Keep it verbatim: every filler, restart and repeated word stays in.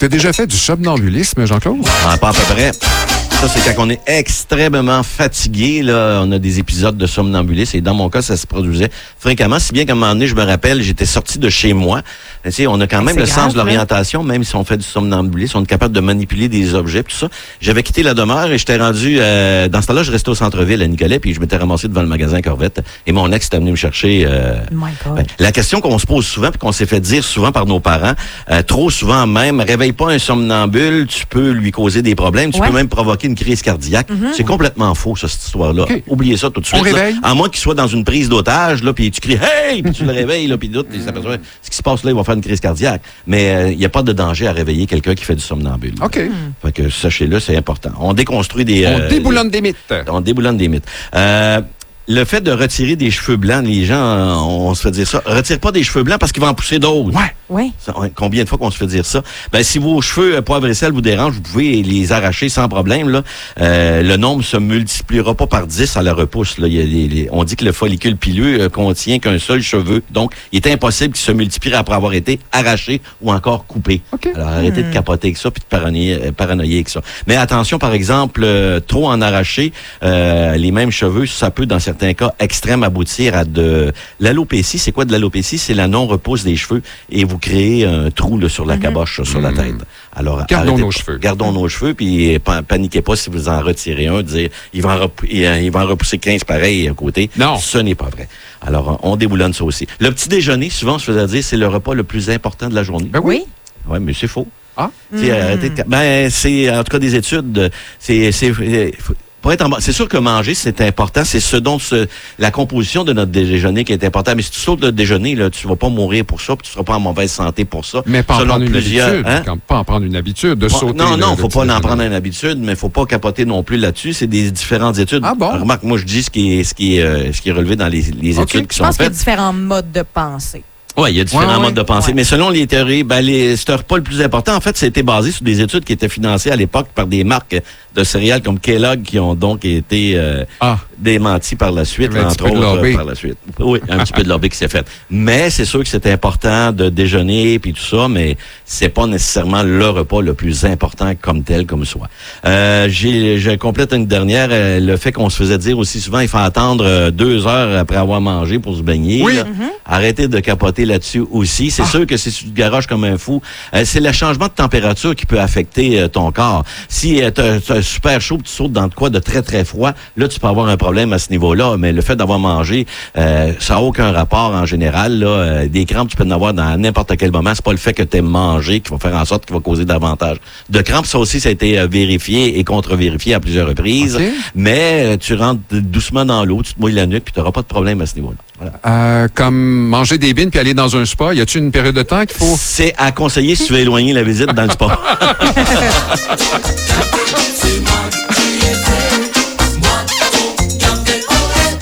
tu as déjà fait du somnambulisme, Jean-Claude? Ah, pas à peu près. Ça, c'est quand on est extrêmement fatigué, là, on a des épisodes de somnambulisme, et dans mon cas, ça se produisait fréquemment, si bien qu'à un moment donné, je me rappelle, j'étais sorti de chez moi. Tu sais, on a quand même c'est le grave, sens de là. l'orientation, même si on fait du somnambulisme, on est capable de manipuler des objets, tout ça. J'avais quitté la demeure et j'étais rendu, euh, dans ce temps-là, je restais au centre-ville à Nicolet, puis je m'étais ramassé devant le magasin Corvette, et mon ex était venu me chercher. Euh, My God. ben, la question qu'on se pose souvent, puis qu'on s'est fait dire souvent par nos parents, euh, trop souvent même, réveille pas un somnambule, tu peux lui causer des problèmes, tu Ouais. peux même provoquer une crise cardiaque. Mm-hmm. C'est complètement faux, ça, cette histoire-là. Okay. Oubliez ça tout de suite. On là. réveille? À moins qu'il soit dans une prise d'otage, là, puis tu cries « Hey! » puis tu le réveilles, là, puis d'autres, il s'aperçoit ce qui se passe là, il va faire une crise cardiaque. Mais il euh, n'y a pas de danger à réveiller quelqu'un qui fait du somnambule. OK. Fait que sachez-le, c'est important. On déconstruit des... On euh, déboulonne des mythes. On déboulonne des mythes. Euh, le fait de retirer des cheveux blancs, les gens, on, on se fait dire ça. Retire pas des cheveux blancs parce qu'il va en pousser d'autres. Ouais. Oui. Ça, combien de fois qu'on se fait dire ça? Ben, si vos cheveux euh, poivre et sel vous dérangent, vous pouvez les arracher sans problème. Là. Euh, le nombre se multipliera pas par dix à la repousse. Là. Il y a les, les, on dit que le follicule pileux euh, contient qu'un seul cheveu. Donc, il est impossible qu'il se multiplie après avoir été arraché ou encore coupé. Okay. Alors, arrêtez Hmm. de capoter avec ça puis de paranoïer, euh, paranoïer avec ça. Mais attention, par exemple, euh, trop en arracher euh, les mêmes cheveux, ça peut, dans certains cas extrêmes, aboutir à de l'alopécie. C'est quoi de l'alopécie? C'est la non-repousse des cheveux et vous créez un trou là, sur la caboche, sur la tête. Alors, Gardons arrêtez nos pas- cheveux. Gardons nos cheveux, puis pa- paniquez pas si vous en retirez un, dire il va en, rep- il, euh, il va en repousser quinze pareils à côté. Non. Ce n'est pas vrai. Alors, on déboulonne ça aussi. Le petit déjeuner, souvent, on se faisait dire, c'est le repas le plus important de la journée. Ben oui. Oui. Oui, mais c'est faux. Ah. Tu sais, arrêtez de- Ben, c'est, en tout cas, des études, euh, c'est, c'est, euh, faut- pour être en bon- c'est sûr que manger, c'est important. C'est ce dont ce, la composition de notre déjeuner qui est important. Mais si tu sautes le déjeuner, là, tu vas pas mourir pour ça, puis tu seras pas en mauvaise santé pour ça. Mais pas en Selon prendre une plusieurs- habitude. hein? Quand- Pas en prendre une habitude de Bon, sauter. non, le- non, le faut petit pas en déjeuner. prendre une habitude, mais faut pas capoter non plus là-dessus. C'est des différentes études. Ah bon? Remarque, moi, je dis ce qui est, ce qui est, euh, ce qui est relevé dans les, les Ok. études qui Je sont pense qu'il y a faites. différents modes de pensée. Oui, il y a différents Ouais, ouais. modes de pensée. Ouais. Mais selon les théories, ben, les, c'est un repas le plus important. En fait, c'était basé sur des études qui étaient financées à l'époque par des marques de céréales comme Kellogg qui ont donc été euh, Ah. démenties par la suite, Il y avait un entre petit peu de autres, lobby. euh, par la suite. Oui, un petit peu de lobby qui s'est fait. Mais c'est sûr que c'est important de déjeuner puis tout ça, mais c'est pas nécessairement le repas le plus important comme tel, comme soi. Euh, j'ai, je complète une dernière, euh, le fait qu'on se faisait dire aussi souvent, il faut attendre euh, deux heures après avoir mangé pour se baigner. Oui. là. Arrêtez de capoter là-dessus aussi. C'est sûr que si tu te garoches comme un fou, euh, c'est le changement de température qui peut affecter euh, ton corps. Si euh, t'as, t'as super chaud, tu sautes dans de quoi de très très froid, là tu peux avoir un problème à ce niveau-là. Mais le fait d'avoir mangé, euh, ça n'a aucun rapport en général. Là, euh, des crampes, tu peux en avoir dans n'importe quel moment. C'est pas le fait que tu aies mangé qui va faire en sorte qu'il va causer davantage de crampes. Ça aussi, ça a été euh, vérifié et contre-vérifié à plusieurs reprises. OK. Mais euh, tu rentres doucement dans l'eau, tu te mouilles la nuque, puis tu n'auras pas de problème à ce niveau-là. Voilà. Euh, comme manger des bines puis aller dans un spa, y a-t-il une période de temps qu'il faut? C'est à conseiller si tu veux éloigner la visite dans le sport.